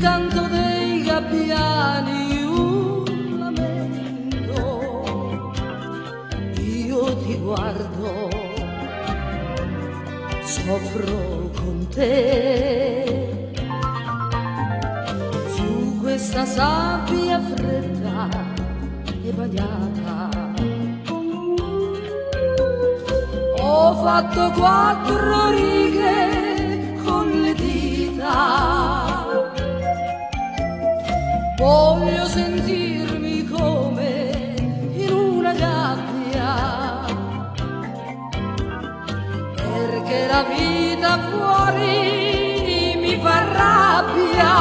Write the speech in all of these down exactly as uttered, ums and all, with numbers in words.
canto dei gabbiani un lamento. Io ti guardo, soffro con te, su questa sabbia fredda e bagnata. Ho fatto quattro righe con le dita, voglio sentirmi come in una gabbia, perché la vita fuori mi fa rabbia.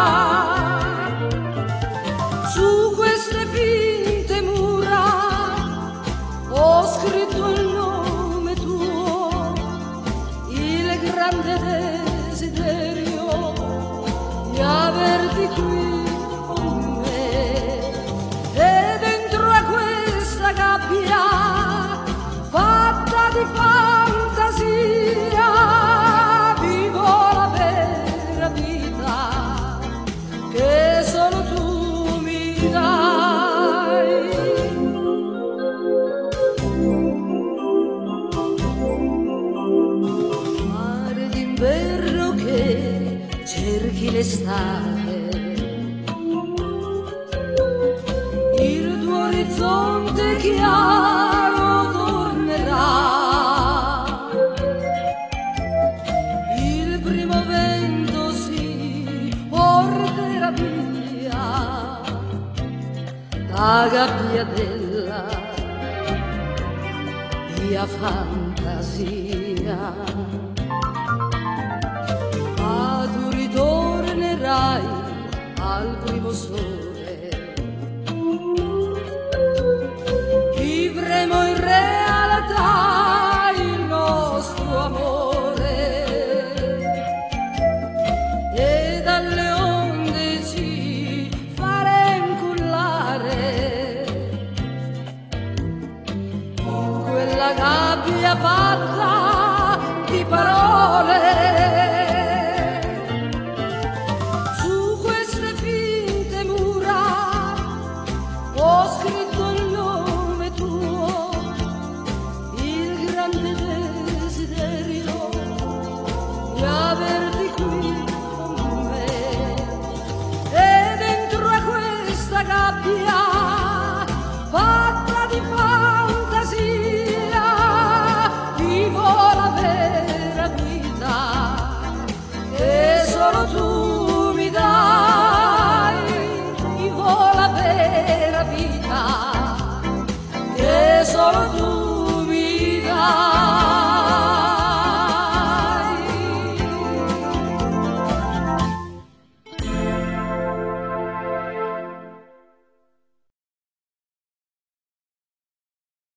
Su queste finte mura ho scritto il nome tuo, il grande desiderio di averti qui con me. E dentro a questa gabbia fatta di fantasia vivo la vera vita che solo tu mi dai. Mare d'inverno che cerchi l'estate, il tuo orizzonte chiaro tornerà, il primo vento si porterà via la gabbia della mia fantasia. Ma tu ritornerai al primo sole